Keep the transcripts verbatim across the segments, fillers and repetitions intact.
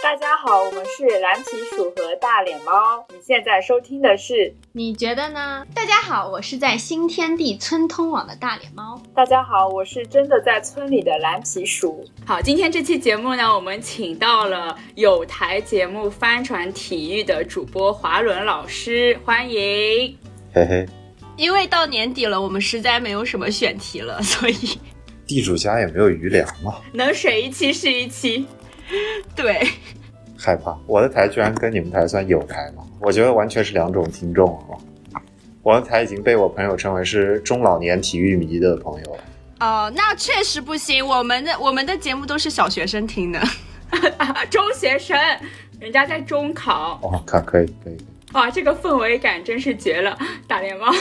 大家好，我们是蓝皮鼠和大脸猫，你现在收听的是你觉得呢？大家好，我是在新天地村通网的大脸猫。 大家好，我是真的在村里的蓝皮鼠。好，今天这期节目呢，我们请到了有台节目帆船体育的主播华伦老师，欢迎。 嘿嘿。 因为到年底了，我们实在没有什么选题了，所以地主家也没有余粮嘛， 能水一期是一期。 对， 害怕我的台居然跟你们台算有台嘛？我觉得完全是两种听众了。我的台已经被我朋友称为是中老年体育迷的朋友了。 哦，那确实不行，我们的我们的节目都是小学生听的。 中学生，人家在中考。 哦，可可以可以。 哇，这个氛围感真是绝了，大脸猫。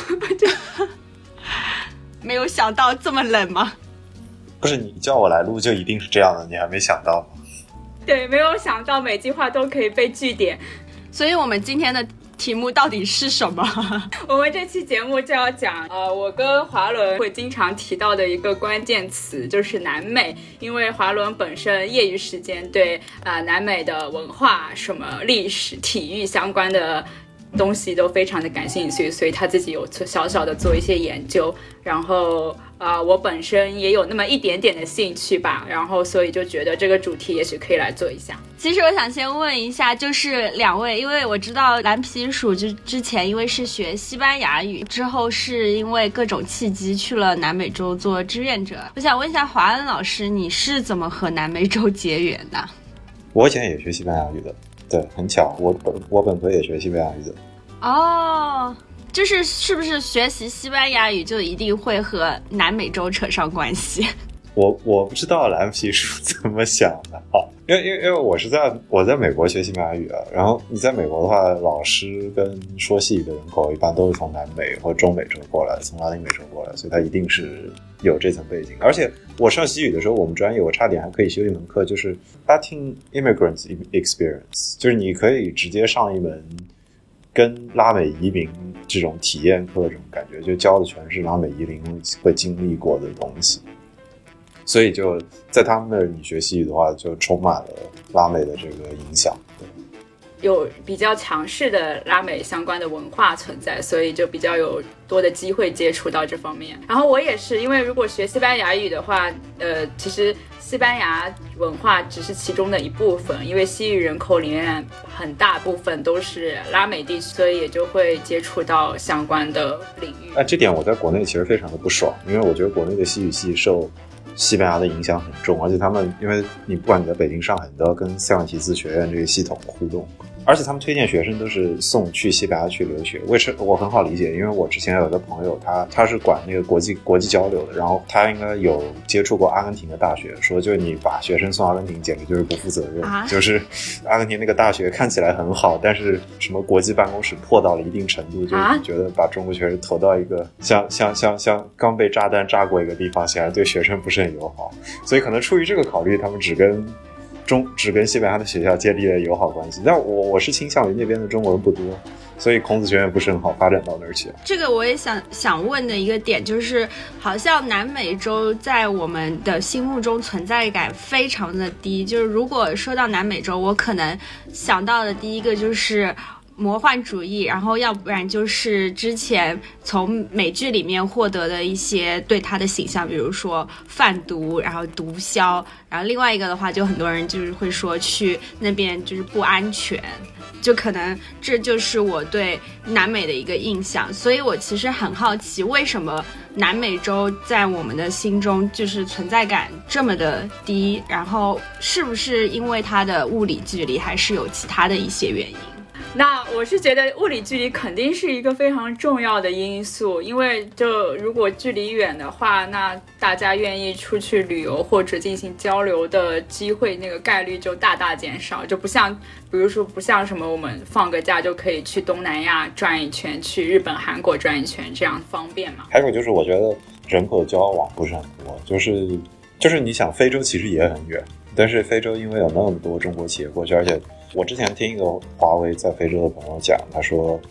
没有想到这么冷吗？ 不是，你叫我来录就一定是这样的，你还没想到吗？ 对，没有想到每句话都可以被句点。 所以我们今天的题目到底是什么？ 我们这期节目就要讲呃，我跟华伦会经常提到的一个关键词，就是南美。因为华伦本身业余时间对啊、呃、南美的文化、什么历史、体育相关的东西都非常的感兴趣，所以他自己有小小的做一些研究，然后啊、呃，我本身也有那么一点点的兴趣吧，然后所以就觉得这个主题也许可以来做一下。 其实我想先问一下，就是两位，因为我知道蓝皮鼠之之前因为是学西班牙语，之后是因为各种契机去了南美洲做志愿者。我想问一下华恩老师，你是怎么和南美洲结缘的？ 我以前也学西班牙语的，对，很巧，我本我本科也学西班牙语的。 哦，就是是不是学习西班牙语就一定会和南美洲扯上关系？ 我我不知道蓝皮鼠怎么想的，好，因为因为因为我是在我在美国学西班牙语啊，然后你在美国的话，老师跟说西语的人口一般都是从南美或中美洲过来，从拉丁美洲过来，所以他一定是有这层背景。而且我上西语的时候，我们专业我差点还可以修一门课，就是 Latin Immigrants Experience， 就是你可以直接上一门跟拉美移民这种体验课，这种感觉就教的全是拉美移民会经历过的东西。所以就在他们那儿，你学西语的话，就充满了拉美的这个影响。 有比较强势的拉美相关的文化存在，所以就比较有多的机会接触到这方面。然后我也是，因为如果学西班牙语的话，呃，其实西班牙文化只是其中的一部分，因为西语人口里面很大部分都是拉美地区，所以也就会接触到相关的领域。 那这点我在国内其实非常的不爽，因为我觉得国内的西语系受西班牙的影响很重，而且他们因为你不管你在北京、上海，你都要跟塞万提斯学院这个系统互动，而且他们推荐学生都是送去西班牙去留学，我我很好理解，因为我之前有个朋友，他他是管那个国际国际交流的，然后他应该有接触过阿根廷的大学，说就是你把学生送阿根廷简直就是不负责任、啊、就是阿根廷那个大学看起来很好，但是什么国际办公室破到了一定程度，就是觉得把中国学生投到一个像像像像刚被炸弹炸过一个地方，显然对学生不是很友好，所以可能出于这个考虑，他们只跟中只跟西班牙的学校建立了友好关系，但我我是倾向于那边的中国人不多，所以孔子学院不是很好发展到那儿去。 这个我也想想问的一个点就是，好像南美洲在我们的心目中存在感非常的低，就是如果说到南美洲，我可能想到的第一个就是魔幻主义，然后要不然就是之前从美剧里面获得的一些对他的形象，比如说贩毒，然后毒枭，然后另外一个的话，就很多人就是会说去那边就是不安全，就可能这就是我对南美的一个印象。所以我其实很好奇，为什么南美洲在我们的心中就是存在感这么的低，然后是不是因为它的物理距离，还是有其他的一些原因？ 那我是觉得物理距离肯定是一个非常重要的因素，因为就如果距离远的话，那大家愿意出去旅游或者进行交流的机会，那个概率就大大减少，就不像比如说不像什么我们放个假就可以去东南亚转一圈，去日本韩国转一圈，这样方便嘛。 还有就是我觉得人口交往不是很多，就是就是你想非洲其实也很远，但是非洲因为有那么多中国企业过去，而且我之前听一个华为在非洲的朋友讲，他说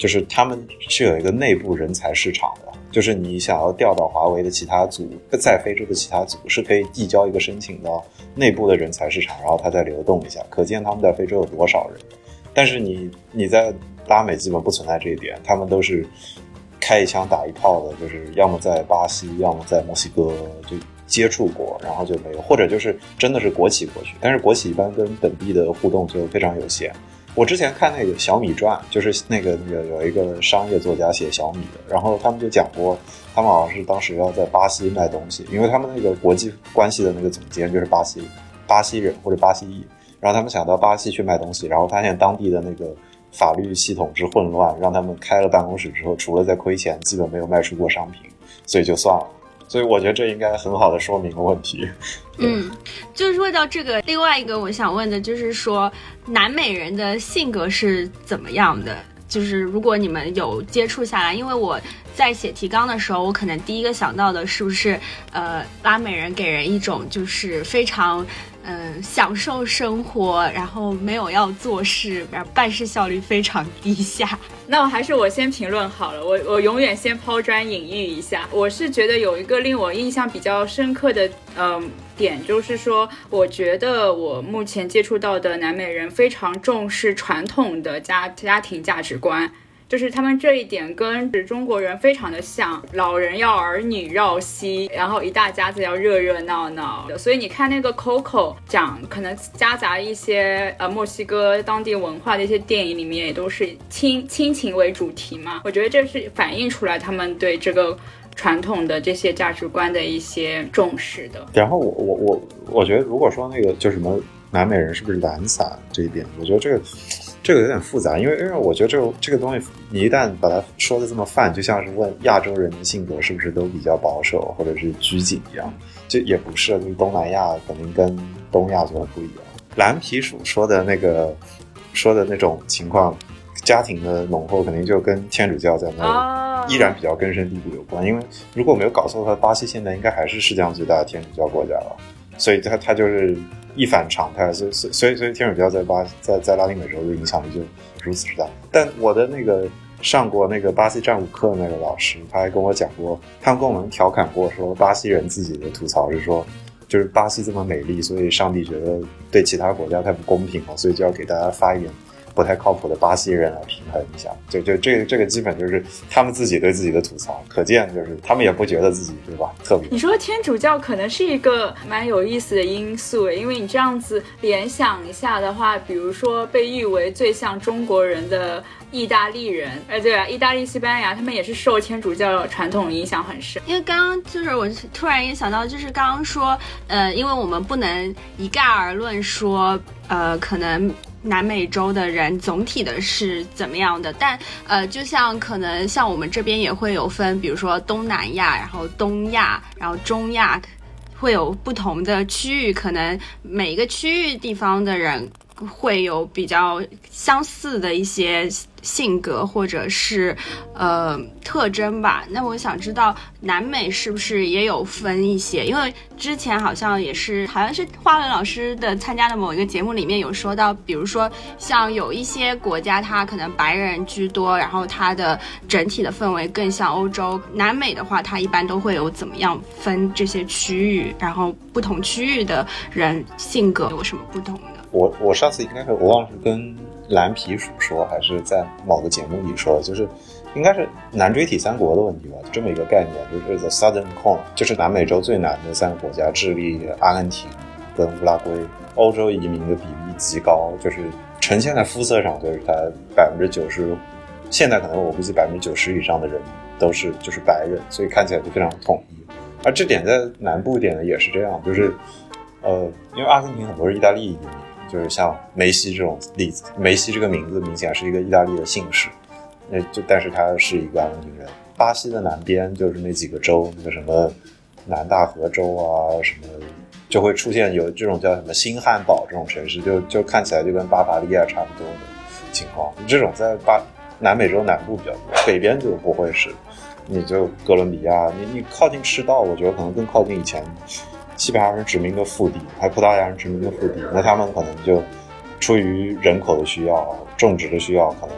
就是他们是有一个内部人才市场的，就是你想要调到华为的其他组，在非洲的其他组是可以递交一个申请到内部的人才市场，然后它再流动一下，可见他们在非洲有多少人。但是你你在拉美基本不存在这一点，他们都是开一枪打一炮的，就是要么在巴西，要么在墨西哥就接触过，然后就没有，或者就是真的是国企过去，但是国企一般跟本地的互动就非常有限。我之前看那个小米传，就是那个那个有一个商业作家写小米的，然后他们就讲过，他们好像是当时要在巴西卖东西，因为他们那个国际关系的那个总监就是巴西巴西人或者巴西裔，然后他们想到巴西去卖东西，然后发现当地的那个法律系统之混乱，让他们开了办公室之后，除了在亏钱，基本没有卖出过商品，所以就算了。所以我觉得这应该很好的说明了问题。 嗯，就是说到这个，另外一个我想问的就是说，南美人的性格是怎么样的？就是如果你们有接触下来，因为我在写提纲的时候，我可能第一个想到的是不是呃，拉美人给人一种就是非常嗯、呃、享受生活，然后没有要做事，然后办事效率非常低下。 那我还是我先评论好了，我我永远先抛砖引玉一下。我是觉得有一个令我印象比较深刻的嗯、呃、点，就是说我觉得我目前接触到的南美人非常重视传统的家家庭价值观，就是他们这一点跟中国人非常的像，老人要儿女绕膝，然后一大家子要热热闹闹的。所以你看那个 Coco 讲可能夹杂一些呃墨西哥当地文化的一些电影里面也都是亲亲情为主题嘛，我觉得这是反映出来他们对这个传统的这些价值观的一些重视的。 然后我我我我觉得如果说那个就什么南美人是不是懒散这一点，我觉得这个这个有点复杂，因为因为我觉得这个这个东西你一旦把它说的这么泛，就像是问亚洲人的性格是不是都比较保守或者是拘谨一样，这也不是，就是东南亚肯定跟东亚就很不一样。蓝皮鼠说的那个说的那种情况，家庭的浓厚肯定就跟天主教在那依然比较根深蒂固有关，因为如果没有搞错的话，巴西现在应该还是世界上最大的天主教国家了，所以它它就是一反常态，所以所以所以天主教在巴在在拉丁美洲的影响力就如此之大。但我的那个上过那个巴西战舞课那个老师，他还跟我讲过，他们跟我们调侃过说，巴西人自己的吐槽是说，就是巴西这么美丽，所以上帝觉得对其他国家太不公平了，所以就要给大家发一点不太靠谱的巴西人来平衡一下。就就这个这个基本就是他们自己对自己的吐槽，可见就是他们也不觉得自己对吧特别。 你说天主教可能是一个蛮有意思的因素，因为你这样子联想一下的话，比如说被誉为最像中国人的意大利人，哎对啊，意大利西班牙他们也是受天主教传统影响很深。 因为刚刚就是我突然也想到，就是刚刚说呃因为我们不能一概而论说呃可能南美洲的人总体的是怎么样的，但呃，就像可能像我们这边也会有分，比如说东南亚，然后东亚，然后中亚，会有不同的区域，可能每一个区域地方的人会有比较相似的一些性格或者是呃特征吧。那我想知道南美是不是也有分一些，因为之前好像也是好像是花轮老师的参加的某一个节目里面有说到，比如说像有一些国家它可能白人居多，然后它的整体的氛围更像欧洲。南美的话它一般都会有怎么样分这些区域，然后不同区域的人性格有什么不同的？ 我我上次应该是我忘了是跟蓝皮鼠说还是在某个节目里说，就是应该是南锥体三国的问题吧，就这么一个概念，就是 the Southern Cone， 就是南美洲最南的三个国家，智利、阿根廷跟乌拉圭。欧洲移民的比例极高，就是呈现在肤色上，就是它百分之九十，现在可能我估计百分之九十以上的人都是就是白人，所以看起来就非常统一。而这点在南部一点呢也是这样，就是呃，因为阿根廷很多是意大利移民，就是像梅西这种例子，梅西这个名字明显是一个意大利的姓氏，那就但是他是一个阿根廷人。巴西的南边就是那几个州，那个什么南大河州啊，什么就会出现有这种叫什么新汉堡这种城市，就就看起来就跟巴伐利亚差不多的情况。这种在巴南美洲南部比较多，北边就不会是。你就哥伦比亚，你你靠近赤道，我觉得可能更靠近以前西班牙人殖民的腹地，还葡萄牙人殖民的腹地，那他们可能就出于人口的需要、种植的需要，可能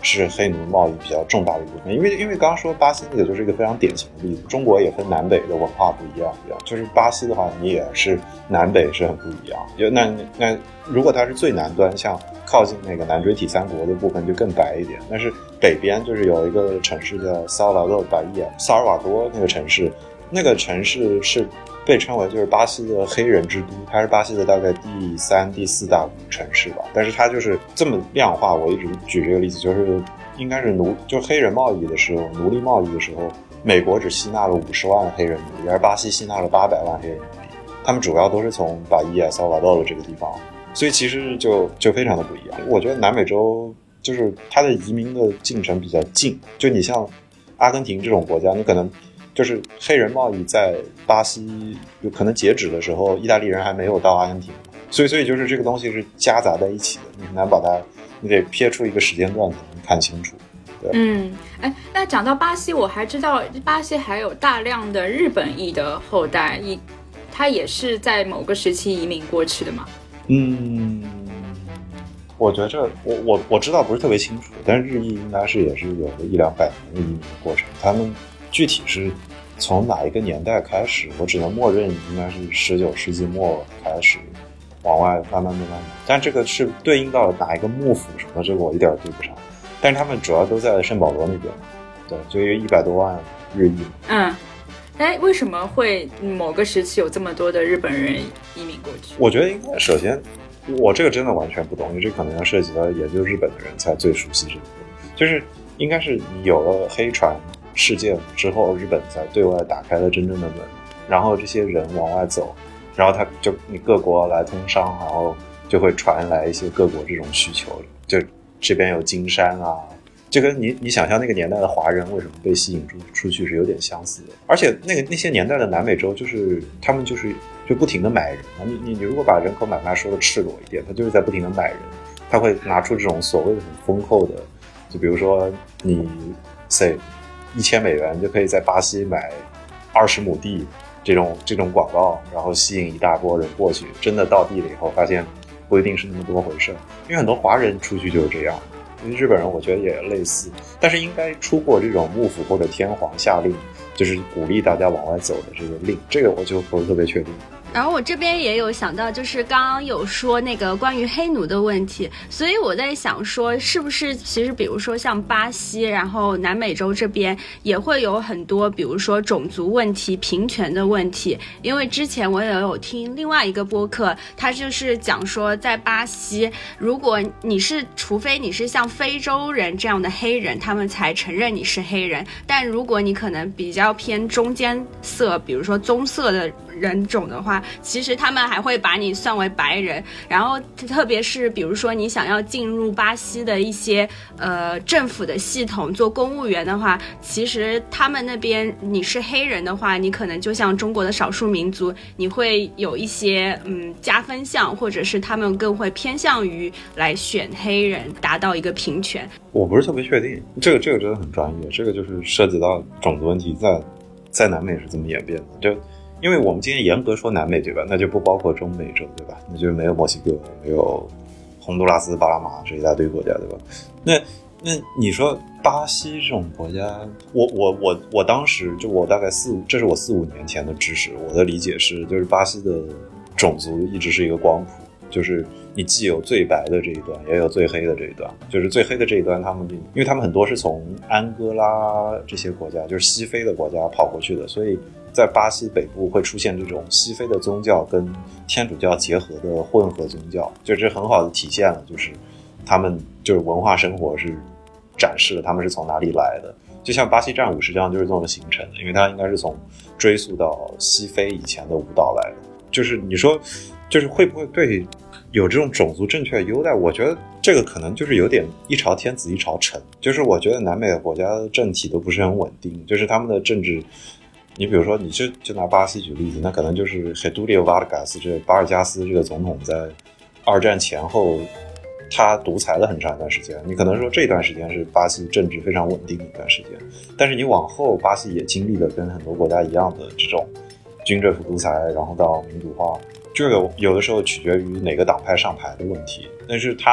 是黑奴贸易比较重大的一部分。因为因为刚刚说巴西那个就是一个非常典型的例子，中国也分南北的文化不一样一样，就是巴西的话你也是南北是很不一样。那那如果它是最南端，像靠近那个南锥体三国的部分就更白一点，但是北边就是有一个城市叫萨尔瓦多巴伊亚，萨尔瓦多那个城市，那个城市是被称为就是巴西的黑人之都，它是巴西的大概第三、第四大城市吧。但是它就是这么量化，我一直举这个例子，就是应该是奴，就黑人贸易的时候，奴隶贸易的时候，美国只吸纳了五十万黑人奴隶，而巴西吸纳了八百万黑人奴隶。他们主要都是从巴伊亚、萨尔瓦多的这个地方，所以其实就就非常的不一样。我觉得南美洲就是它的移民的进程比较近，就你像阿根廷这种国家，你可能就是黑人贸易在巴西有可能截止的时候，意大利人还没有到阿根廷，所以所以就是这个东西是夹杂在一起的，你很难把它，你得撇出一个时间段才能看清楚。对， 嗯，哎，那讲到巴西，我还知道巴西还有大量的日本裔的后代，一他也是在某个时期移民过去的嘛？ 嗯，我觉得这我我我知道不是特别清楚，但是日裔应该是也是有个一两百年的移民的过程，他们具体是从哪一个年代开始，我只能默认应该是十九世纪末开始往外慢慢慢慢，但这个是对应到哪一个幕府什么，这个我一点对不上。但是他们主要都在圣保罗那边，对，就有一百多万日裔。 嗯，哎，为什么会某个时期有这么多的日本人移民过去？ 我觉得应该首先，我这个真的完全不懂，因为这可能要涉及到研究日本的人才最熟悉这个，就是应该是你有了黑船事件之后，日本才对外打开了真正的门，然后这些人往外走，然后他就你各国来通商，然后就会传来一些各国这种需求，就这边有金山啊，这跟你你想象那个年代的华人为什么被吸引出出去是有点相似的。而且那个那些年代的南美洲，就是他们就是就不停的买人啊，你你你如果把人口买卖说的赤裸一点，他就是在不停的买人，他会拿出这种所谓的很丰厚的，就比如说你 say 一千美元就可以在巴西买二十亩地这种这种广告，然后吸引一大波人过去，真的到地了以后发现不一定是那么多回事，因为很多华人出去就是这样，因为日本人我觉得也类似，但是应该出过这种幕府或者天皇下令，就是鼓励大家往外走的这个令，这个我就不是特别确定。 然后我这边也有想到，就是刚刚有说那个关于黑奴的问题，所以我在想说，是不是其实比如说像巴西，然后南美洲这边也会有很多，比如说种族问题、平权的问题。因为之前我也有听另外一个播客，他就是讲说，在巴西，如果你是，除非你是像非洲人这样的黑人，他们才承认你是黑人，但如果你可能比较偏中间色，比如说棕色的人种的话，其实他们还会把你算为白人。然后特别是比如说你想要进入巴西的一些呃政府的系统做公务员的话，其实他们那边你是黑人的话，你可能就像中国的少数民族，你会有一些嗯加分项，或者是他们更会偏向于来选黑人，达到一个平权。 我不是特别确定，这个这个真的很专业，这个就是涉及到种族问题，在在南美是怎么演变的，就因为我们今天严格说南美对吧，那就不包括中美洲对吧，那就没有墨西哥，没有洪都拉斯、巴拿马这一大堆国家对吧。那那你说巴西这种国家，我我我我当时就我大概四五，这是我四五年前的知识，我的理解是，就是巴西的种族一直是一个光谱，就是你既有最白的这一端，也有最黑的这一端。就是最黑的这一端，他们因为他们很多是从安哥拉这些国家，就是西非的国家跑过去的，所以在巴西北部会出现这种西非的宗教跟天主教结合的混合宗教，就这很好的体现了，就是他们就是文化生活是展示了他们是从哪里来的。就像巴西战舞实际上就是这么形成的，因为它应该是从追溯到西非以前的舞蹈来的。就是你说就是会不会对有这种种族正确的优待，我觉得这个可能就是有点一朝天子一朝臣，就是我觉得南美的国家的政体都不是很稳定，就是他们的政治，你比如说你就就拿巴西举例子，那可能就是 Getúlio Vargas 这巴尔加斯这个总统在二战前后他独裁了很长一段时间，你可能说这段时间是巴西政治非常稳定的一段时间，但是你往后巴西也经历了跟很多国家一样的这种军政府独裁，然后到民主化，这个有的时候取决于哪个党派上台的问题，但是他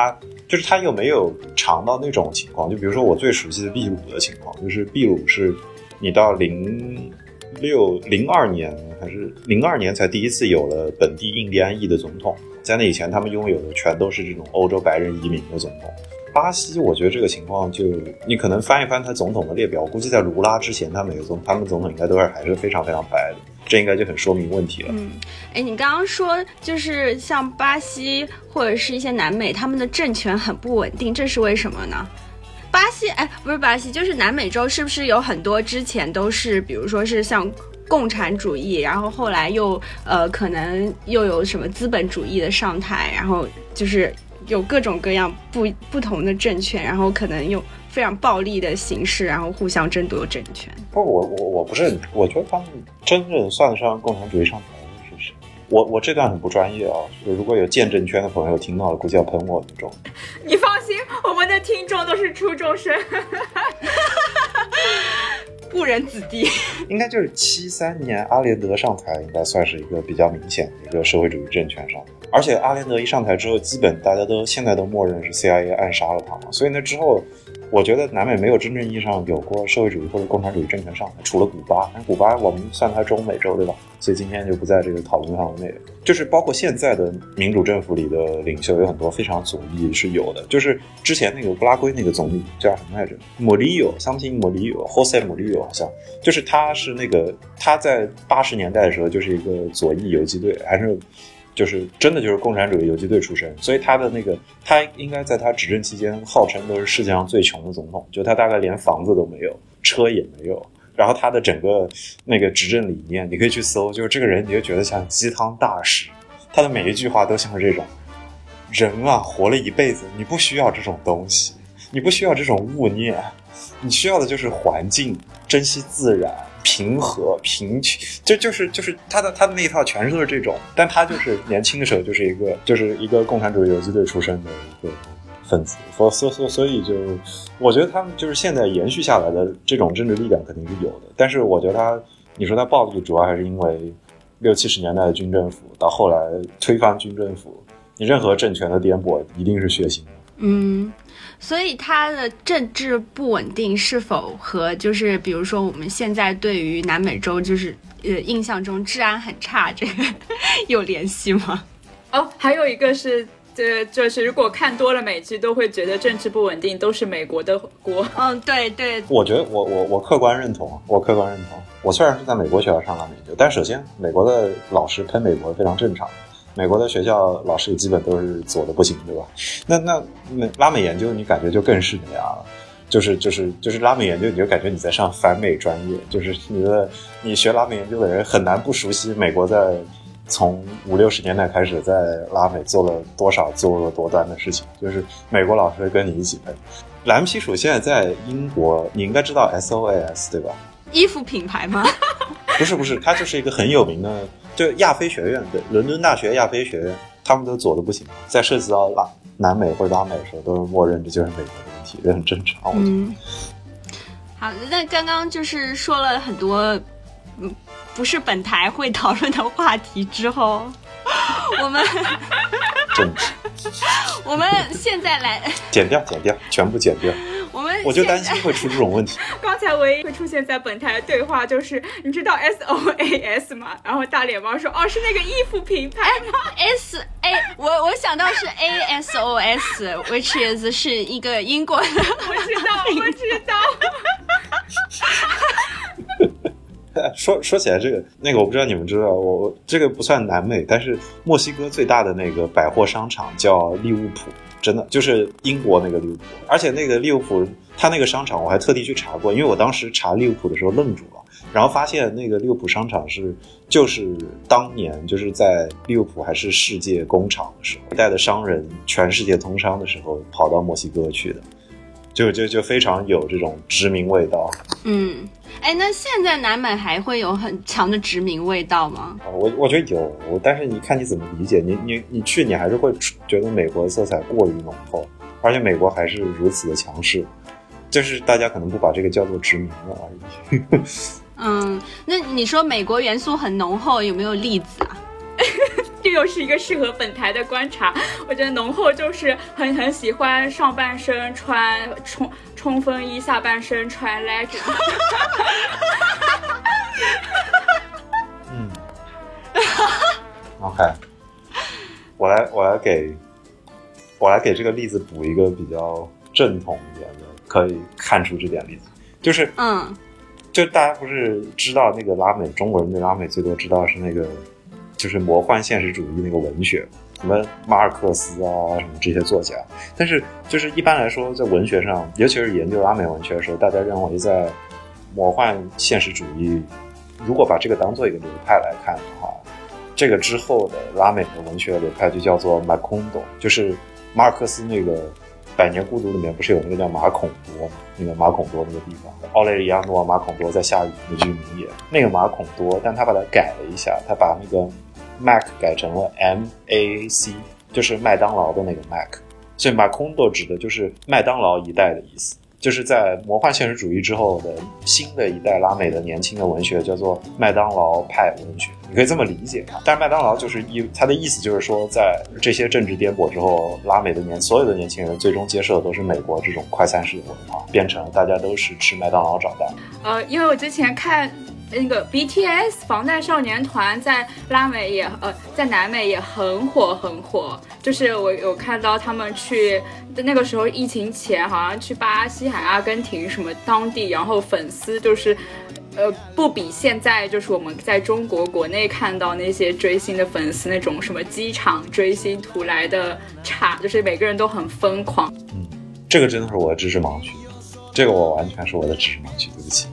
就是他又没有尝到那种情况，就比如说我最熟悉的秘鲁的情况，就是秘鲁是你到零六零二年还是零二年才第一次有了本地印第安裔的总统，在那以前他们拥有的全都是这种欧洲白人移民的总统。巴西我觉得这个情况就你可能翻一翻他总统的列表，我估计在卢拉之前他每个总他们总统应该都是还是非常非常白的，这应该就很说明问题了。 嗯，哎，你刚刚说就是像巴西或者是一些南美，他们的政权很不稳定，这是为什么呢？巴西，哎，不是巴西，就是南美洲，是不是有很多之前都是，比如说是像共产主义，然后后来又呃可能又有什么资本主义的上台，然后就是有各种各样不不同的政权，然后可能用非常暴力的形式，然后互相争夺政权。 不，我我我不是，我觉得他们真正算得上共产主义上台的是谁？我我这段很不专业啊，就是如果有见证圈的朋友听到了，估计要喷我那种。 你放心，我们的听众都是初中生， 误人子弟。 应该就是七三年阿连德上台，应该算是一个比较明显的一个社会主义政权上台。而且阿连德一上台之后，基本大家都现在都默认是 C I A 暗杀了他嘛，所以那之后我觉得南美没有真正意义上有过社会主义或者共产主义政权上台，除了古巴。但古巴我们算它中美洲对吧，所以今天就不在这个讨论范围内。就是包括现在的民主政府里的领袖有很多非常左翼是有的，就是之前那个乌拉圭那个总理叫什么来着，莫里尤 something 莫里尤 Jose 莫里尤，好像就是他是那个他在八十年代的时候就是一个左翼游击队，还是就是真的就是共产主义游击队出身，所以他的那个他应该在他执政期间号称都是世界上最穷的总统，就他大概连房子都没有，车也没有，然后他的整个那个执政理念你可以去搜，就是这个人你就觉得像鸡汤大师，他的每一句话都像这种人啊，活了一辈子你不需要这种东西，你不需要这种物念，你需要的就是环境，珍惜自然，平和平权，就就是就是他的他的那一套全都是这种，但他就是年轻的时候就是一个就是一个共产主义游击队出身的一个分子，所所所以就我觉得他们就是现在延续下来的这种政治力量肯定是有的，但是我觉得他你说他暴力主要还是因为六七十年代的军政府到后来推翻军政府，你任何政权的颠簸一定是血腥的。 嗯，所以它的政治不稳定是否和就是比如说我们现在对于南美洲就是呃印象中治安很差这个有联系吗？ 哦，还有一个是这就是如果看多了美剧都会觉得政治不稳定都是美国的锅。 嗯，对对， 我觉得我我我客观认同，我客观认同。我虽然是在美国学校上拉美研究，但首先美国的老师喷美国非常正常。美国的学校老师基本都是左的不行，对吧？那那那拉美研究你感觉就更是那样了，就是就是就是拉美研究你就感觉你在上反美专业，就是你的你学拉美研究的人很难不熟悉美国在从五六十年代开始在拉美做了多少作恶多端的事情，就是美国老师会跟你一起喷。蓝皮鼠现在在英国，你应该知道 S O A S 对吧？ 衣服品牌吗？ 不是不是，它就是一个很有名的，就亚非学院，对，伦敦大学亚非学院，他们都左的不行，在涉及到拉南美或者拉美的时候，都是默认这就是美国的问题，这很正常。我觉得。 嗯，好，那刚刚就是说了很多，嗯，不是本台会讨论的话题之后，我们政治， 我们现在来剪掉剪掉，全部剪掉。 我们我就担心会出这种问题。 刚才唯一会出现在本台的对话就是你知道 S O A S 吗？然后大脸猫说哦是那个衣服品牌吗？ S A 我我想到是 A S O S which is 是一个英国的。 我知道我知道。 说说起来这个那个我不知道你们知道，我我这个不算南美，但是墨西哥最大的那个百货商场叫利物浦，真的就是英国那个利物浦，而且那个利物浦它那个商场我还特地去查过，因为我当时查利物浦的时候愣住了，然后发现那个利物浦商场是就是当年就是在利物浦还是世界工厂的时候，带的商人全世界通商的时候跑到墨西哥去的，就就就非常有这种殖民味道。 嗯，哎，那现在南美还会有很强的殖民味道吗？ 我我觉得有，但是你看你怎么理解，你你你去你还是会觉得美国色彩过于浓厚，而且美国还是如此的强势，就是大家可能不把这个叫做殖民了而已。 嗯，那你说美国元素很浓厚，有没有例子啊？ 举这又是一个适合本台的观察。我觉得浓厚就是很很喜欢上半身穿冲冲锋衣，下半身穿 legging。 嗯，OK， 我来我来给我来给这个例子补一个比较正统一点的，可以看出这点例子，就是嗯。 就大家不是知道那个拉美，中国人对拉美最多知道是那个就是魔幻现实主义那个文学，什么马尔克斯啊什么这些作家。但是就是一般来说在文学上，尤其是研究拉美文学的时候，大家认为在魔幻现实主义，如果把这个当做一个流派来看的话，这个之后的拉美的文学流派就叫做 Macondo， 就是马尔克斯那个百年孤独里面不是有那个叫马孔多吗？那个马孔多那个地方，奥雷里亚诺马孔多在下雨那句名言，那个马孔多，但他把它改了一下，他把那个 Mac 改成了 M A C， 就是麦当劳的那个 Mac， 所以马孔多指的就是麦当劳一代的意思。就是在魔幻现实主义之后的新的一代拉美的年轻的文学叫做麦当劳派文学，你可以这么理解啊。但是麦当劳就是一，它的意思就是说，在这些政治颠簸之后，拉美的年所有的年轻人最终接受的都是美国这种快餐式的文化，变成大家都是吃麦当劳长大。 呃，因为我之前看那个 B T S 防弹少年团在拉美也呃在南美也很火很火，就是我有看到他们去那个时候疫情前好像去巴西还阿根廷什么当地，然后粉丝就是呃不比现在就是我们在中国国内看到那些追星的粉丝那种什么机场追星图来的差，就是每个人都很疯狂。 嗯，这个真的是我的知识盲区，这个我完全是我的知识盲区，对不起。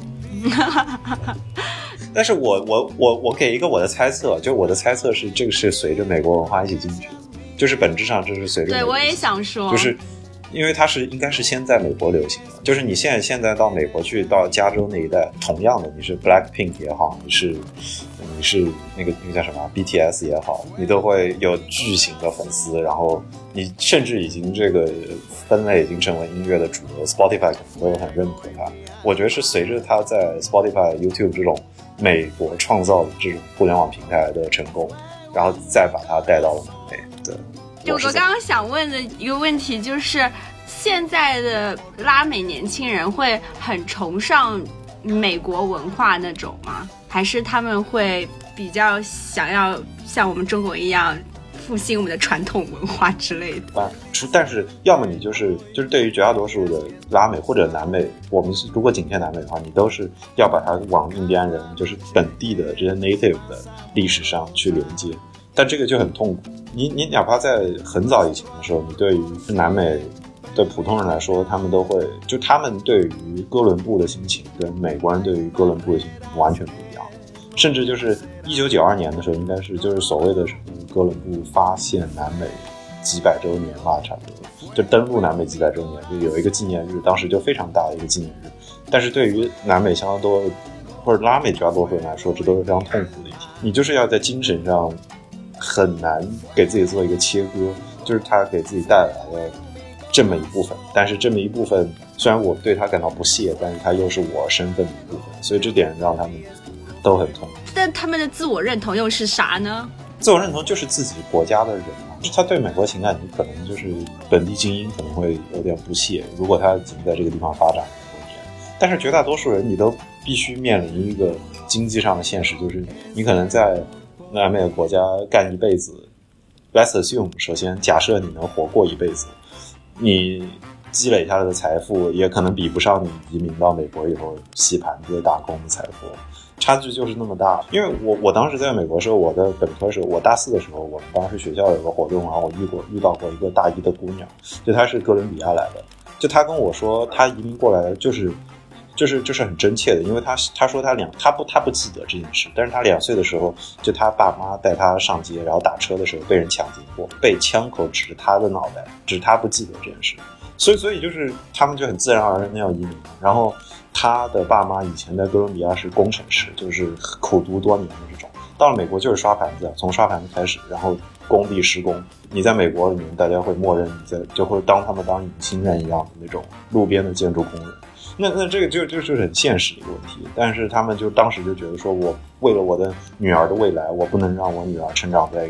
但是我我我我给一个我的猜测，就我的猜测是这个是随着美国文化一起进去的，就是本质上这是随着美国。 对，我也想说，就是因为它是应该是先在美国流行的，就是你现在现在到美国去，到加州那一带，同样的你是 Blackpink 也好，你是你是那个那个叫什么 B T S 也好，你都会有巨型的粉丝，然后你甚至已经这个分类已经成为音乐的主流 ，Spotify 可能都很认可它。我觉得是随着它在 Spotify、YouTube 这种美国创造的这种互联网平台的成功，然后再把它带到了南美。对， 有个刚刚想问的一个问题就是，现在的拉美年轻人会很崇尚美国文化那种吗？还是他们会比较想要像我们中国一样复兴我们的传统文化之类的？ 啊，但是要么你就是就是对于绝大多数的拉美或者南美，我们是如果仅限南美的话，你都是要把它往印第安人就是本地的这些 native 的历史上去连接，但这个就很痛苦。你你哪怕在很早以前的时候，你对于南美的普通人来说，他们都会就他们对于哥伦布的心情跟美国人对于哥伦布的心情完全不一样。甚至就是一九九二年的时候，应该是就是所谓的什么哥伦布发现南美几百周年吧，差不多就登陆南美几百周年，就有一个纪念日，当时就非常大的一个纪念日。但是对于南美相当多或者拉美绝大多数人来说，这都是非常痛苦的一题。你就是要在精神上很难给自己做一个切割，就是他给自己带来了这么一部分，但是这么一部分虽然我对他感到不屑，但是他又是我身份的一部分，所以这点让他们都很痛苦。 但他们的自我认同又是啥呢？ 自我认同就是自己国家的人嘛，他对美国情感，你可能就是本地精英可能会有点不屑，如果他已经在这个地方发展了很多年，但是绝大多数人你都必须面临一个经济上的现实，就是你可能在南美的国家干一辈子 ，let's assume 首先假设你能活过一辈子，你积累下来的财富也可能比不上你移民到美国以后洗盘子打工的财富，差距就是那么大。因为我我当时在美国的时候，我的本科时候，我大四的时候，我们当时学校有个活动，然后我遇过遇到过一个大一的姑娘，就她是哥伦比亚来的，就她跟我说她移民过来的就是就是就是很真切的，因为她她说她两她不她不记得这件事，但是她两岁的时候，就她爸妈带她上街，然后打车的时候被人抢劫过，被枪口指着她的脑袋，只是她不记得这件事。所以，所以就是他们就很自然而然的要移民。然后他的爸妈以前在哥伦比亚是工程师，就是苦读多年的这种。到了美国就是刷盘子，从刷盘子开始，然后工地施工。你在美国里面，大家会默认你在就会当他们当隐形人一样的那种路边的建筑工人。那那这个就就是很现实的一个问题。但是他们就当时就觉得说，我为了我的女儿的未来，我不能让我女儿成长在一个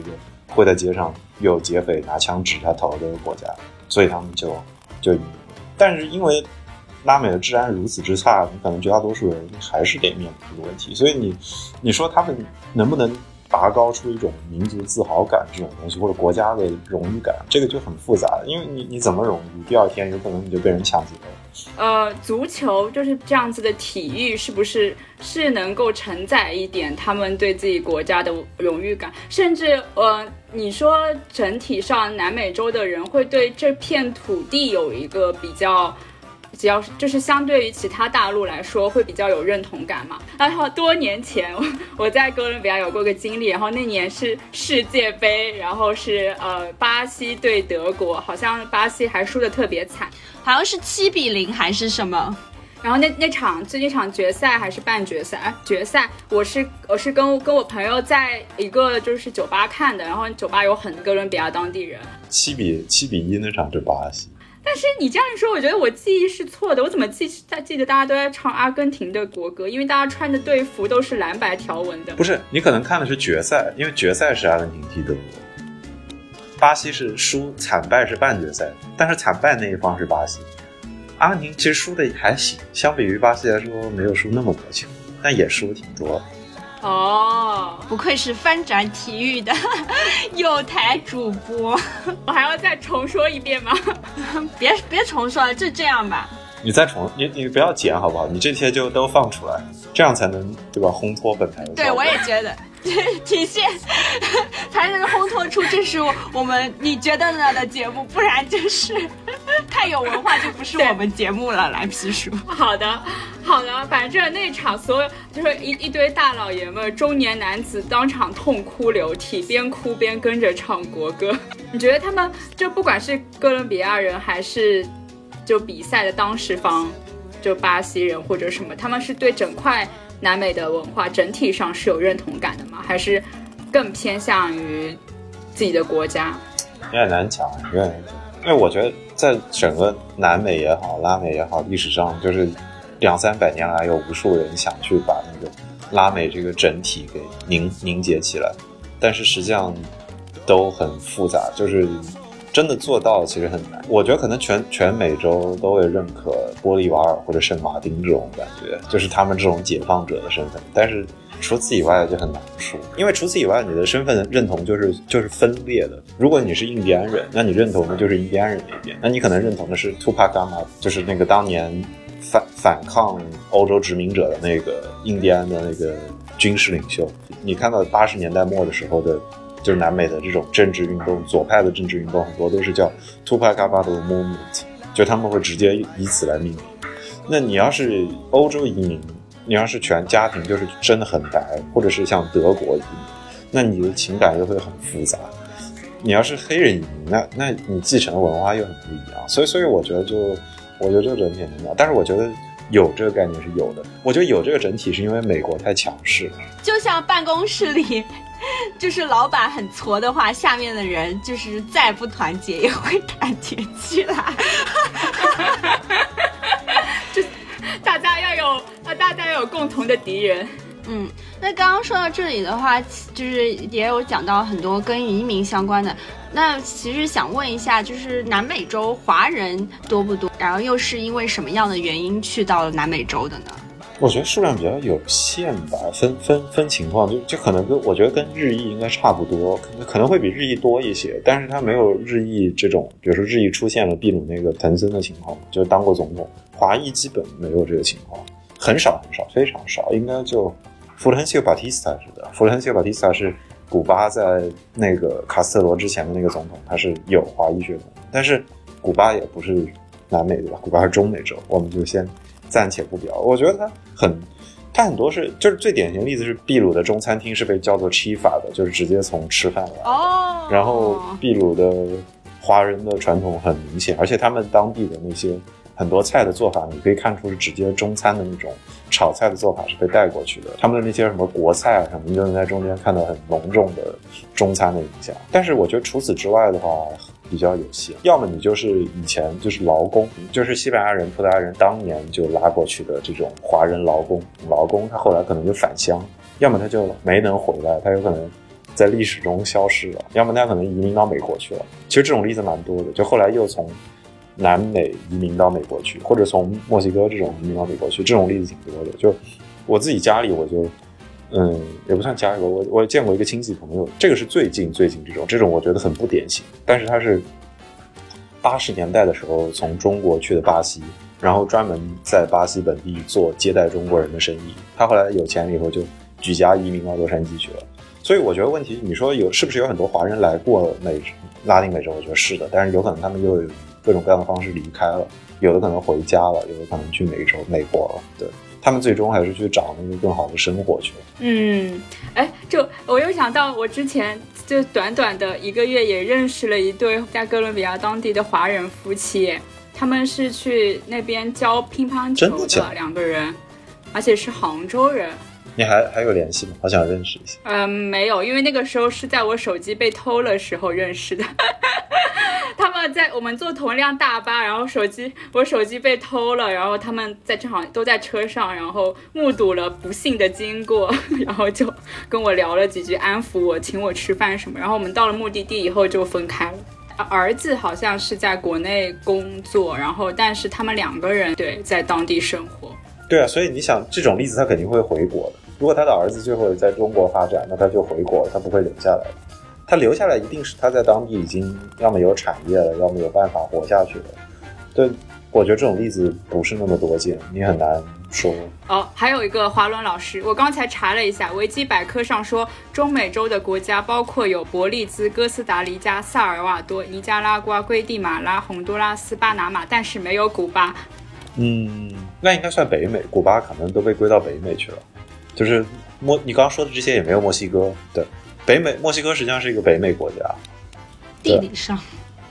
会在街上有劫匪拿枪指他头的国家，所以他们就就移民。但是因为拉美的治安如此之差，你可能绝大多数人还是得面临这个问题。所以你你说他们能不能拔高出一种民族自豪感这种东西，或者国家的荣誉感，这个就很复杂，因为你你怎么荣誉，第二天有可能你就被人抢劫了。 呃，足球就是这样子的体育，是不是是能够承载一点他们对自己国家的荣誉感？甚至呃，你说整体上南美洲的人会对这片土地有一个比较。只要就是相对于其他大陆来说会比较有认同感嘛。然后多年前我我在哥伦比亚有过个经历，然后那年是世界杯，然后是呃巴西对德国，好像巴西还输得特别惨， 好像是七比零还是什么。 然后那那场这一场决赛还是半决赛，决赛我是我是跟跟我朋友在一个就是酒吧看的，然后酒吧有很多哥伦比亚当地人。 七比七比一那场是巴西。 但是你这样一说，我觉得我记忆是错的。我怎么记记得大家都在唱阿根廷的国歌？因为大家穿的队服都是蓝白条纹的。 不是，你可能看的是决赛，因为决赛是阿根廷踢德国，巴西是输惨败是半决赛，但是惨败那一方是巴西。阿根廷其实输的还行，相比于巴西来说没有输那么多球，但也输挺多。 哦， 不愧是翻转体育的有台主播。 我还要再重说一遍吗？ 别别重说了，就这样吧。 你再重，你你不要剪好不好？你这些就都放出来，这样才能对吧？烘托本台的。 对，我也觉得体现才能烘托出这是我们你觉得呢的节目，不然就是太有文化就不是我们节目了。来皮叔， 好的好的，反正那场所有就是一一堆大老爷们中年男子当场痛哭流涕，边哭边跟着唱国歌。你觉得他们就不管是哥伦比亚人还是就比赛的当事方就巴西人或者什么，他们是对整块南美的文化整体上是有认同感的吗？还是更偏向于自己的国家？ 有点难讲，有点难讲。因为我觉得在整个南美也好，拉美也好，历史上就是两三百年来有无数人想去把那个拉美这个整体给凝凝结起来，但是实际上都很复杂，就是真的做到其实很难。我觉得可能全全美洲都会认可玻利瓦尔或者圣马丁这种感觉，就是他们这种解放者的身份，但是除此以外就很难说，因为除此以外你的身份认同就是就是分裂的。如果你是印第安人，那你认同的就是印第安人那边，那你可能认同的是图帕伽马，就是那个当年反反抗欧洲殖民者的那个印第安的那个军事领袖。你看到八十年代末的时候的就是南美的这种政治运动，左派的政治运动很多都是叫 Tupac Amaru Movement， 就他们会直接以此来命名。那你要是欧洲移民，你要是全家庭就是真的很白，或者是像德国移民，那你的情感又会很复杂。你要是黑人移民，那那你继承的文化又很不一样。所以所以我觉得就我觉得这个整体很重要，但是我觉得有这个概念是有的。我觉得有这个整体是因为美国太强势了， 就像办公室里就是老板很挫的话，下面的人就是再不团结也会团结起来。 就大家要有大家要有共同的敌人。 嗯，那刚刚说到这里的话，就是也有讲到很多跟移民相关的。那其实想问一下，就是南美洲华人多不多？然后又是因为什么样的原因去到了南美洲的呢？ 我觉得数量比较有限吧，分分分情况，就就可能跟我觉得跟日裔应该差不多，可能可能会比日裔多一些，但是它没有日裔这种，比如说日裔出现了秘鲁那个滕森的情况，就当过总统，华裔基本没有这个情况，很少很少，非常少，应该就弗伦西奥·巴蒂斯塔是的，弗伦西奥·巴蒂斯塔是古巴在那个卡斯特罗之前的那个总统，他是有华裔血统，但是古巴也不是南美对吧？古巴是中美洲，我们就先暂且不表。我觉得他很，他很多是就是最典型的例子是秘鲁的中餐厅是被叫做吃法的，就是直接从吃饭来。 哦。 然后秘鲁的华人的传统很明显，而且他们当地的那些很多菜的做法，你可以看出是直接中餐的那种炒菜的做法是被带过去的。他们的那些什么国菜啊什么，你就能在中间看到很浓重的中餐的影响。但是我觉得除此之外的话比较有限，要么你就是以前就是劳工，就是西班牙人、葡萄牙人当年就拉过去的这种华人劳工，劳工他后来可能就返乡，要么他就没能回来，他有可能在历史中消失了，要么他可能移民到美国去了。其实这种例子蛮多的，就后来又从南美移民到美国去，或者从墨西哥这种移民到美国去，这种例子挺多的。就我自己家里，我就嗯，也不算家里，我我见过一个亲戚朋友，这个是最近最近这种，这种我觉得很不典型，但是他是八十年代的时候从中国去的巴西，然后专门在巴西本地做接待中国人的生意。他后来有钱了以后就举家移民到洛杉矶去了。所以我觉得问题，你说有是不是有很多华人来过美拉丁美洲？我觉得是的，但是有可能他们又有各种各样的方式离开了，有的可能回家了，有的可能去美洲、美国了。对，他们最终还是去找那个更好的生活去了。 嗯，哎，就我又想到，我之前就短短的一个月也认识了一对在哥伦比亚当地的华人夫妻，他们是去那边教乒乓球的两个人，而且是杭州人。 你还还有联系吗？好想认识一下。 嗯，没有，因为那个时候是在我手机被偷了时候认识的。他们在我们坐同一辆大巴，然后手机我手机被偷了，然后他们在正好都在车上，然后目睹了不幸的经过，然后就跟我聊了几句，安抚我，请我吃饭什么。然后我们到了目的地以后就分开了。儿子好像是在国内工作，然后但是他们两个人对在当地生活。 对啊，所以你想这种例子他肯定会回国的。如果他的儿子最后在中国发展，那他就回国了，他不会留下来的。他留下来一定是他在当地已经要么有产业了，要么有办法活下去了。对，我觉得这种例子不是那么多见，你很难说。 哦，还有一个华伦老师，我刚才查了一下，维基百科上说，中美洲的国家包括有伯利兹、哥斯达黎加、萨尔瓦多、尼加拉瓜、圭地马拉、洪都拉斯、巴拿马，但是没有古巴。 嗯，那应该算北美，古巴可能都被归到北美去了。就是墨，你刚刚说的这些也没有墨西哥。对，北美，墨西哥实际上是一个北美国家， 地理上。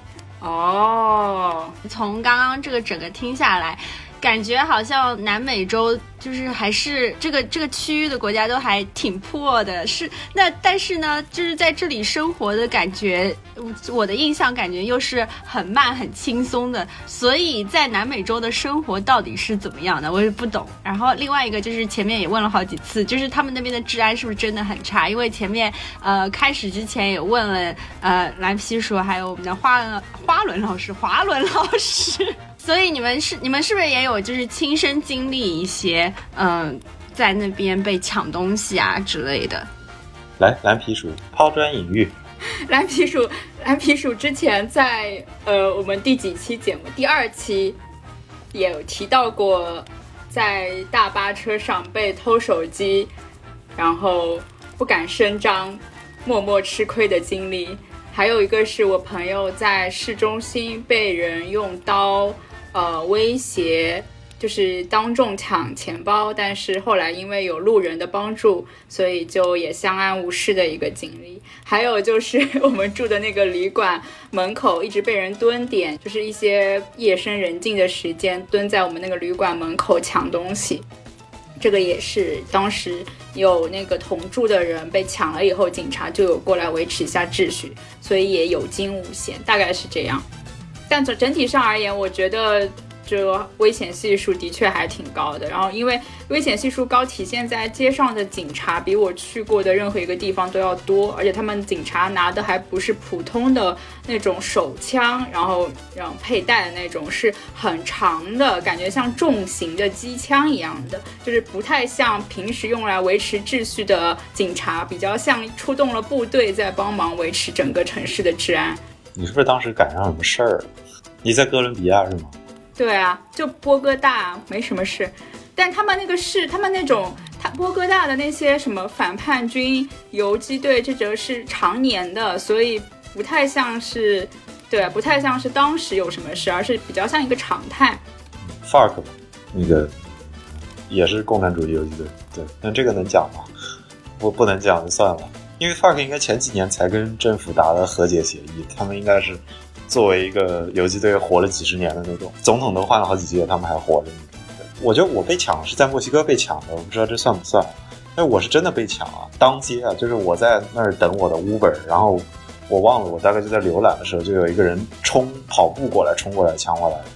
哦， 从刚刚这个整个听下来，感觉好像南美洲就是还是这个这个区域的国家都还挺破的，是那但是呢，就是在这里生活的感觉，我的印象感觉又是很慢很轻松的，所以在南美洲的生活到底是怎么样的，我也不懂。然后另外一个就是前面也问了好几次，就是他们那边的治安是不是真的很差？因为前面呃开始之前也问了呃蓝皮鼠还有我们的花花轮老师华伦老师。所以你们是你们是不是也有就是亲身经历一些嗯、呃、在那边被抢东西啊之类的？ 来，蓝皮鼠抛砖引玉。 蓝皮鼠蓝皮鼠之前在呃我们第几期节目第二期也有提到过，在大巴车上被偷手机，然后不敢声张，默默吃亏的经历。还有一个是我朋友在市中心被人用刀呃威胁，就是当众抢钱包，但是后来因为有路人的帮助，所以就也相安无事的一个经历。还有就是我们住的那个旅馆门口一直被人蹲点，就是一些夜深人静的时间蹲在我们那个旅馆门口抢东西，这个也是当时有那个同住的人被抢了以后，警察就有过来维持一下秩序，所以也有惊无险，大概是这样。但整体上而言，我觉得这危险系数的确还挺高的。然后因为危险系数高体现在街上的警察比我去过的任何一个地方都要多，而且他们警察拿的还不是普通的那种手枪，然后然后佩戴的那种，是很长的，感觉像重型的机枪一样的，就是不太像平时用来维持秩序的警察，比较像出动了部队在帮忙维持整个城市的治安。 你是不是当时赶上什么事儿？你在哥伦比亚是吗？ 对啊，就波哥大没什么事，但他们那个是他们那种他波哥大的那些什么反叛军、游击队，这则是常年的，所以不太像是对，不太像是当时有什么事，而是比较像一个常态。 F A R C 那个也是共产主义游击队，对，那这个能讲吗？不不能讲就算了，因为 F A R C 应该前几年才跟政府达了和解协议，他们应该是作为一个游击队活了几十年的那种，总统都换了好几届，他们还活着。我觉得我被抢是在墨西哥被抢的，我不知道这算不算。但我是真的被抢啊，当街啊，就是我在那儿等我的 Uber， 然后我忘了，我大概就在浏览的时候，就有一个人冲跑步过来，冲过来抢我的 iPhone，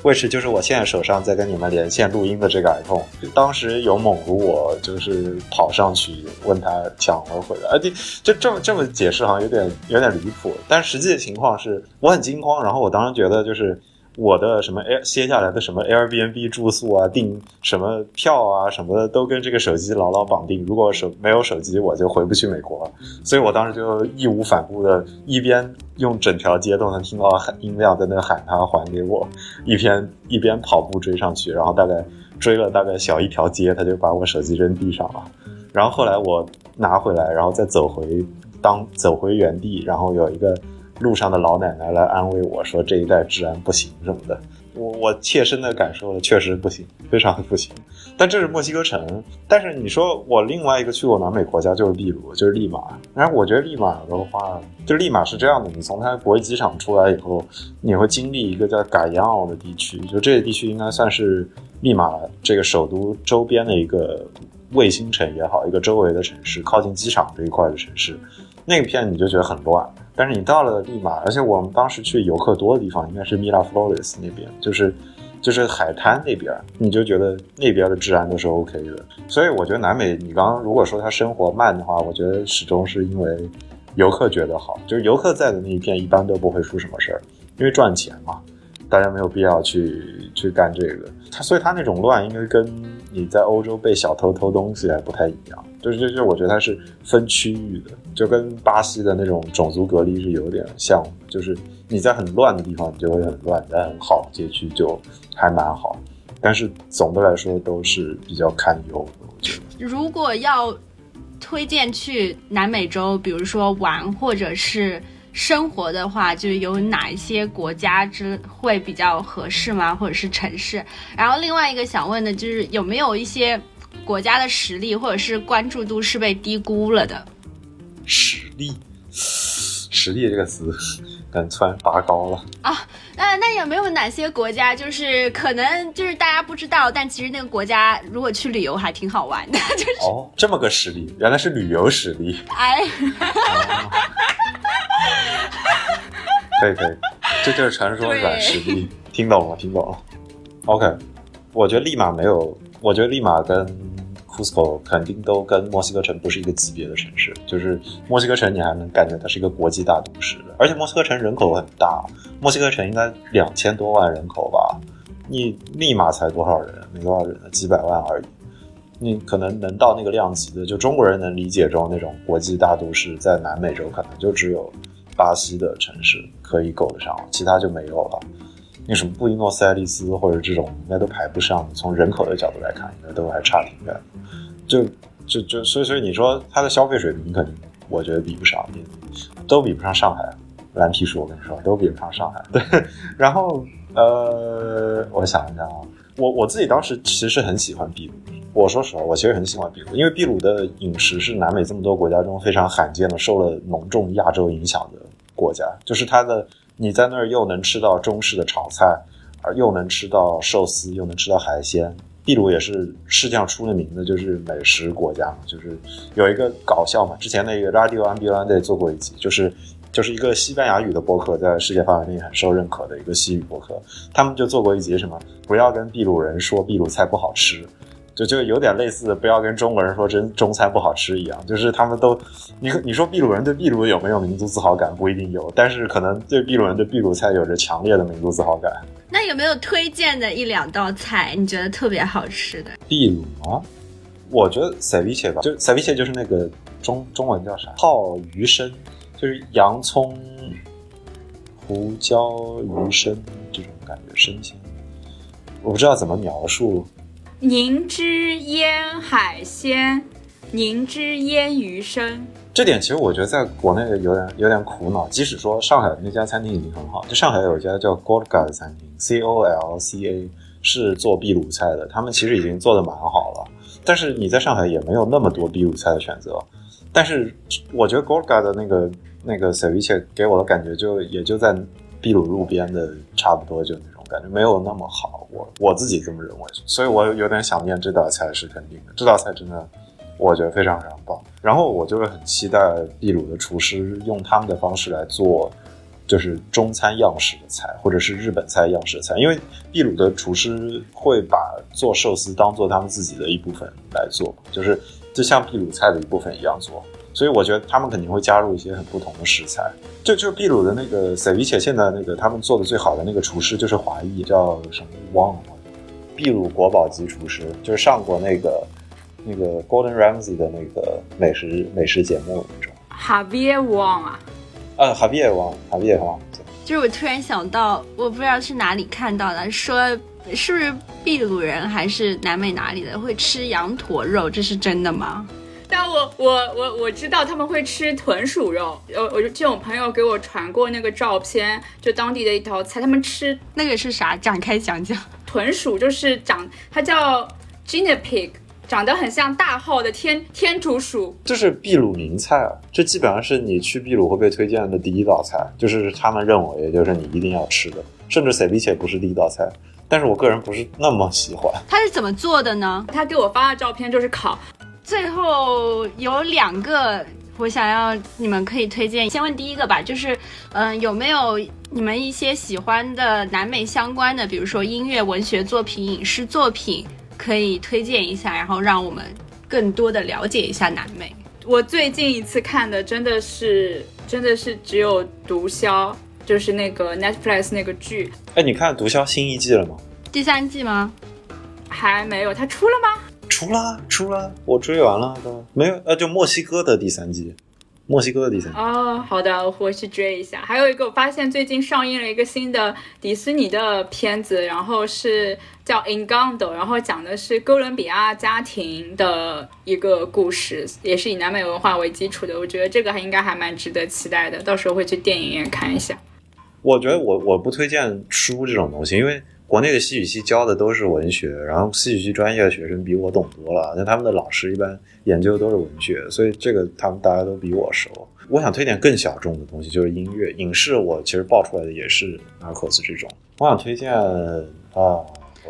which 就是我现在手上在跟你们连线录音的这个 iPhone， 当时有猛如我就是跑上去问他抢了回来，就就这么这么解释好像有点有点离谱，但实际的情况是我很惊慌，然后我当时觉得就是我的什么 Air 接下来的什么 Airbnb 住宿啊，订什么票啊什么的都跟这个手机牢牢绑定，如果手没有手机我就回不去美国了，所以我当时就义无反顾的一边用整条街都能听到音量在那喊他还给我，一边一边跑步追上去，然后大概追了大概小一条街，他就把我手机扔地上了，然后后来我拿回来，然后再走回当走回原地，然后有一个路上的老奶奶来安慰我说这一带治安不行什么的，我我切身的感受了，确实不行，非常的不行。但这是墨西哥城，但是你说我另外一个去过南美国家就是秘鲁，就是利马。然后我觉得利马的话，就利马是这样的，你从它国际机场出来以后，你会经历一个叫嘎扬奥的地区，就这个地区应该算是利马这个首都周边的一个卫星城也好，一个周围的城市，靠近机场这一块的城市。那个片你就觉得很乱，但是你到了利马，而且我们当时去游客多的地方应该是米拉弗洛雷斯那边，就是就是海滩那边，你就觉得那边的治安都是 OK 的。所以我觉得南美，你刚刚如果说它生活慢的话，我觉得始终是因为游客觉得好，就是游客在的那一片一般都不会出什么事儿，因为赚钱嘛，大家没有必要去去干这个。它所以它那种乱应该跟你在欧洲被小偷偷东西还不太一样，就是就是我觉得它是分区域的，就跟巴西的那种种族隔离是有点像的，就是你在很乱的地方你就会很乱，在很好的街区就还蛮好，但是总的来说都是比较堪忧的，我觉得。 如果要推荐去南美洲，比如说玩或者是生活的话，就有哪一些国家之会比较合适吗？或者是城市？然后另外一个想问的就是有没有一些国家的实力或者是关注度是被低估了的？ 实力，实力这个词感觉突然拔高了啊。那那有没有哪些国家就是可能就是大家不知道，但其实那个国家如果去旅游还挺好玩的？就是哦，这么个实力，原来是旅游实力。 哎。 可以可以，这就是传说软实力，听懂了听懂了。OK， 我觉得利马没有，我觉得利马跟 Cusco 肯定都跟墨西哥城不是一个级别的城市，就是墨西哥城你还能感觉它是一个国际大都市的，而且墨西哥城人口很大，墨西哥城应该两千多万人口吧，你利马才多少人？没多少人，几百万而已。你可能能到那个量级的，就中国人能理解中那种国际大都市，在南美洲可能就只有巴西的城市可以够得上，其他就没有了。那什么布宜诺斯艾利斯或者这种应该都排不上，从人口的角度来看应该都还差挺远的。就就就所以所以你说它的消费水平肯定我觉得比不上，都比不上上海。蓝皮书我跟你说都比不上上海。对，然后呃我想一下啊，我我自己当时其实是很喜欢秘鲁，我说实话我其实很喜欢秘鲁，因为秘鲁的饮食是南美这么多国家中非常罕见的受了浓重亚洲影响的国家，就是它的你在那儿又能吃到中式的炒菜，而又能吃到寿司，又能吃到海鲜。秘鲁也是世界上出了名的就是美食国家嘛，就是有一个搞笑嘛，之前那个 Radio Ambulante 做过一集，就是就是一个西班牙语的播客，在世界范围内很受认可的一个西语播客，他们就做过一集什么不要跟秘鲁人说秘鲁菜不好吃，就就有点类似的不要跟中国人说真中餐不好吃一样，就是他们都你你说秘鲁人对秘鲁有没有民族自豪感不一定有，但是可能对秘鲁人对秘鲁菜有着强烈的民族自豪感。 那有没有推荐的一两道菜你觉得特别好吃的？ 秘鲁吗？我觉得 ceviche 吧，就 ceviche 就是那个中中文叫啥？泡鱼生，就是洋葱、胡椒、鱼生这种感觉生鲜，我不知道怎么描述。 凝汁腌海鲜，凝汁腌鱼生。 这点其实我觉得在国内有点有点苦恼，即使说上海那家餐厅已经很好，就上海有一家叫 Golga 的餐厅 C O L C A 是做秘鲁菜的，他们其实已经做得蛮好了，但是你在上海也没有那么多秘鲁菜的选择。但是我觉得 Golga 的那个那个 ceviche 给我的感觉就也就在秘鲁路边的差不多，就那种感觉没有那么好，我我自己这么认为，所以我有点想念这道菜是肯定的，这道菜真的我觉得非常非常棒。然后我就是很期待秘鲁的厨师用他们的方式来做， 就是中餐样式的菜，或者是日本菜样式的菜，因为秘鲁的厨师会把做寿司当做他们自己的一部分来做，就是就像秘鲁菜的一部分一样做，所以我觉得他们肯定会加入一些很不同的食材。就就是秘鲁的那个 ceviche， 现在那个他们做的最好的那个厨师就是华裔，叫什么忘了，秘鲁国宝级厨师，就是上过那个那个 Gordon Ramsay 的那个美食美食节目那种。 Javier Wong 啊， 啊，哈比也忘，哈比也忘。 就是我突然想到，我不知道是哪里看到的，说是不是秘鲁人还是南美哪里的会吃羊驼肉，这是真的吗？ 但我我我我知道他们会吃豚鼠肉，我我就我朋友给我传过那个照片，就当地的一道菜，他们吃那个是啥？展开讲讲。 豚鼠就是长，它叫 Guinea pig。长得很像大号的天天竺鼠， 这是秘鲁名菜啊！这基本上是你去秘鲁会被推荐的第一道菜，就是他们认为就是你一定要吃的，甚至 ceviche 不是第一道菜，但是我个人不是那么喜欢。 它是怎么做的呢？ 他给我发的照片就是烤。 最后有两个我想要你们可以推荐，先问第一个吧，就是嗯、呃，有没有你们一些喜欢的南美相关的，比如说音乐、文学作品、影视作品？可以推荐一下，然后让我们更多的了解一下南美。 我最近一次看的真的是真的是只有毒枭，就是那个 Netflix 那个剧。 哎，你看毒枭新一季了吗？ 第三季吗？ 还没有，它出了吗？ 出了，出了，我追完了都没有。呃，就墨西哥的第三季。墨西哥的第三季哦，好的，我回去追一下。还有一个，我发现最近上映了一个新的迪士尼的片子，然后是叫 Encanto， 然后讲的是哥伦比亚家庭的一个故事，也是以南美文化为基础的。我觉得这个还应该还蛮值得期待的，到时候会去电影院看一下。 我觉得我我不推荐书这种东西，因为国内的戏语系教的都是文学，然后戏语系专业的学生比我懂多了，那他们的老师一般研究都是文学，所以这个他们大家都比我熟。我想推荐更小众的东西，就是音乐、影视。我其实爆出来的也是 Narcos 这种。我想推荐啊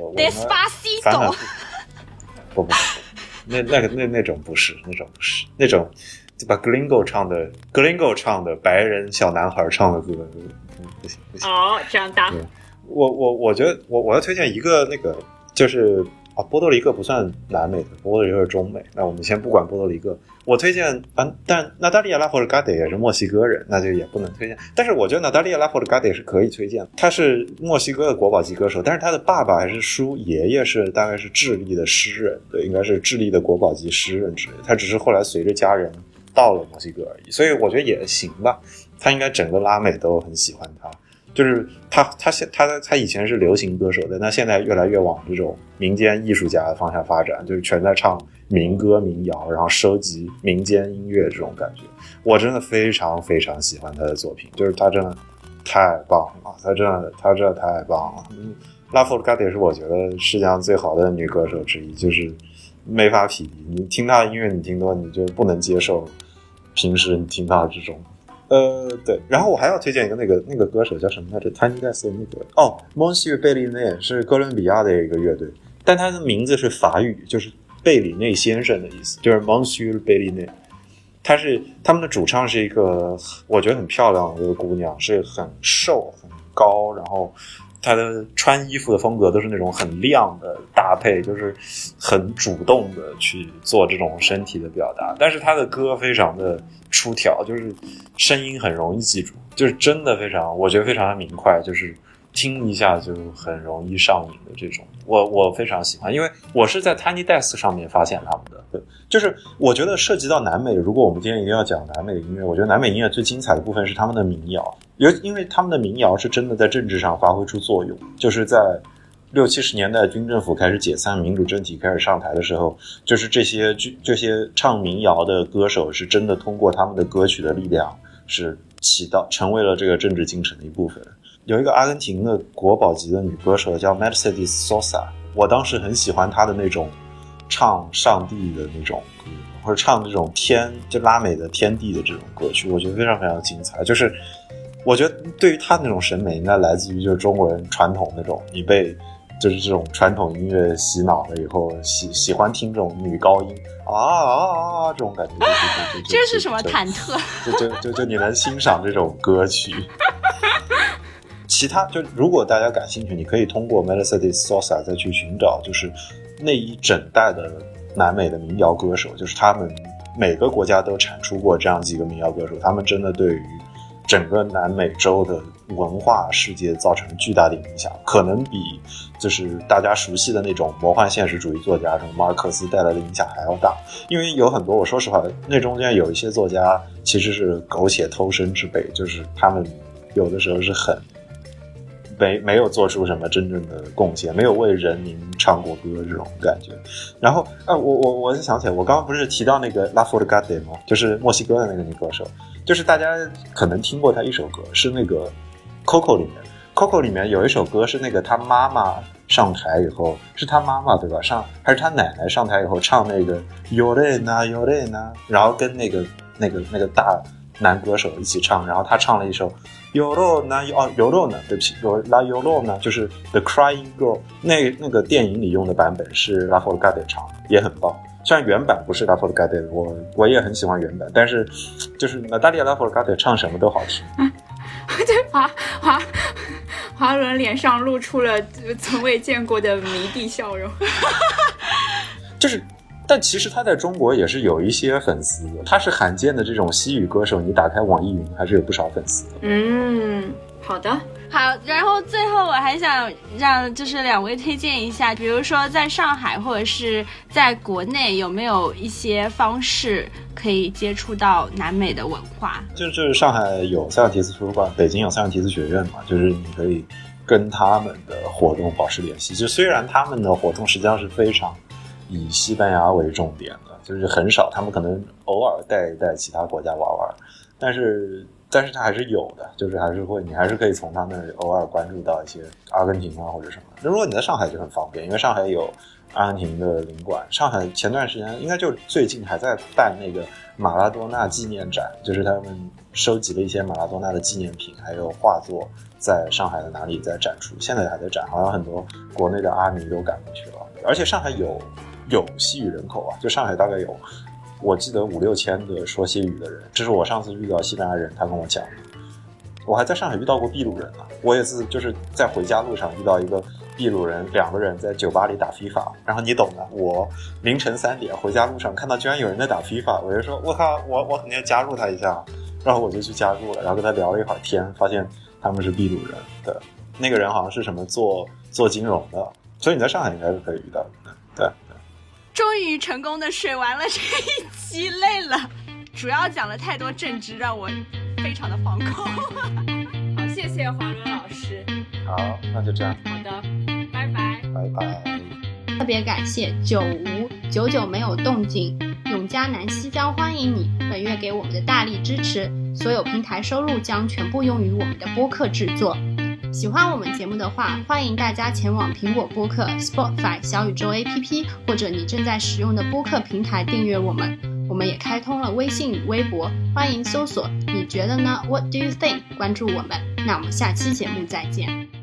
，Despacito。 不不不，那那个那那种不是，那种不是，那种就把 Gringo 唱的 Gringo 唱的白人小男孩唱的歌，嗯，不行不行。 哦，这样大。 我我我觉得我我要推荐一个那个就是啊，波多黎各不算南美的，波多黎各是中美。那我们先不管波多黎各，我推荐啊，但纳达利亚拉佛尔加德也是墨西哥人，那就也不能推荐。但是我觉得纳达利亚拉佛尔加德也是可以推荐，他是墨西哥的国宝级歌手，但是他的爸爸还是叔爷爷是大概是智利的诗人，对，应该是智利的国宝级诗人之类的。他只是后来随着家人到了墨西哥而已，所以我觉得也行吧。他应该整个拉美都很喜欢他。就是他他现他他以前是流行歌手的，那现在越来越往这种民间艺术家的方向发展，就是全在唱民歌民谣，然后收集民间音乐这种感觉。我真的非常非常喜欢他的作品，就是他真的太棒了，他真的他真的太棒了。嗯，拉佛尔加德是我觉得世界上最好的女歌手之一，就是没法匹敌。你听她的音乐，你听多你就不能接受平时你听到这种。呃，对，然后我还要推荐一个那个那个歌手叫什么来着 ？Tiny Desk 的那个哦 ，Monsieur 贝利内是哥伦比亚的一个乐队，但他的名字是法语，就是贝里内先生的意思，就是 Monsieur 贝利内。他是他们的主唱是一个我觉得很漂亮的一个姑娘，是很瘦很高，然后她的穿衣服的风格都是那种很亮的搭配，就是很主动的去做这种身体的表达，但是她的歌非常的出挑，就是声音很容易记住，就是真的非常，我觉得非常的明快，就是听一下就很容易上瘾的这种，我我非常喜欢，因为我是在 Tiny Desk 上面发现他们的。对，就是我觉得涉及到南美，如果我们今天一定要讲南美的音乐，我觉得南美音乐最精彩的部分是他们的民谣，因为他们的民谣是真的在政治上发挥出作用，就是在六七十年代军政府开始解散，民主政体开始上台的时候，就是这些这些唱民谣的歌手是真的通过他们的歌曲的力量，是起到成为了这个政治进程的一部分。有一个阿根廷的国宝级的女歌手叫 Mercedes Sosa， 我当时很喜欢她的那种唱上帝的那种歌，或者唱这种天就拉美的天地的这种歌曲，我觉得非常非常精彩。就是我觉得对于她那种审美应该来自于就是中国人传统那种你被就是这种传统音乐洗脑了以后喜喜欢听这种女高音啊啊啊这种感觉， 这是什么忐忑？ 就就就就你能欣赏这种歌曲。 其他就如果大家感兴趣，你可以通过 Mercedes Sosa 再去寻找，就是那一整代的南美的民谣歌手，就是他们每个国家都产出过这样几个民谣歌手，他们真的对于整个南美洲的文化世界造成巨大的影响，可能比就是大家熟悉的那种魔幻现实主义作家什么马尔克斯带来的影响还要大。因为有很多，我说实话，那中间有一些作家其实是苟且偷生之辈，就是他们有的时候是很没没有做出什么真正的贡献，没有为人民唱过歌这种感觉。然后啊，我我我想起来，我刚刚不是提到那个拉佛尔加德吗？就是墨西哥的那个女歌手，就是大家可能听过她一首歌，是那个 Coco 里面 Coco 里面有一首歌是那个她妈妈上台以后，是她妈妈对吧？上还是她奶奶上台以后唱那个 Yorena Yorena， 然后跟那个那个那个大男歌手一起唱，然后他唱了一首 Yorona 哦 Yorona 对不起 La Yorona 就是 The Crying Girl， 那那个电影里用的版本是拉佛尔加德唱的，也很棒。虽然原版不是拉佛尔加德，我我也很喜欢原版，但是就是娜塔莉亚拉佛尔加德唱什么都好听。 对，华华华伦脸上露出了从未见过的迷弟笑容。 就是但其实他在中国也是有一些粉丝的，他是罕见的这种西语歌手，你打开网易云还是有不少粉丝的。 嗯，好的。 好，然后最后我还想让就是两位推荐一下，比如说在上海或者是在国内有没有一些方式可以接触到南美的文化。 就是上海有塞万提斯图书馆，北京有塞万提斯学院嘛，就是你可以跟他们的活动保持联系。就虽然他们的活动实际上是非常以西班牙为重点的，就是很少，他们可能偶尔带一带其他国家玩玩，但是但是它还是有的，就是还是会，你还是可以从他那里偶尔关注到一些阿根廷啊或者什么。如果你在上海就很方便，因为上海有阿根廷的领馆，上海前段时间应该就最近还在办那个马拉多纳纪念展，就是他们收集了一些马拉多纳的纪念品还有画作，在上海的哪里在展出，现在还在展，好像很多国内的阿迷都赶过去了。而且上海有有西语人口啊，就上海大概有我记得五六千个说西语的人，这是我上次遇到西班牙人他跟我讲的。我还在上海遇到过秘鲁人啊，我也是就是在回家路上遇到一个秘鲁人，两个人在酒吧里打 FIFA， 然后你懂的，我凌晨三点回家路上看到居然有人在打 FIFA， 我就说我靠，我我肯定要加入他一下，然后我就去加入了，然后跟他聊了一会儿天，发现他们是秘鲁人的，那个人好像是什么做做金融的，所以你在上海应该是可以遇到的。对， 终于成功的水完了这一期，累了，主要讲了太多政治，让我非常的惶恐。 好，谢谢华伦老师。 好，那就这样。 好的，拜拜。 拜拜。 特别感谢九无久久没有动静，永嘉南西江欢迎你，本月给我们的大力支持，所有平台收入将全部用于我们的播客制作。喜欢我们节目的话，欢迎大家前往苹果播客、Spotify、小宇宙 A P P 或者你正在使用的播客平台订阅我们。我们也开通了微信与微博，欢迎搜索你觉得呢 What do you think 关注我们。那我们下期节目再见。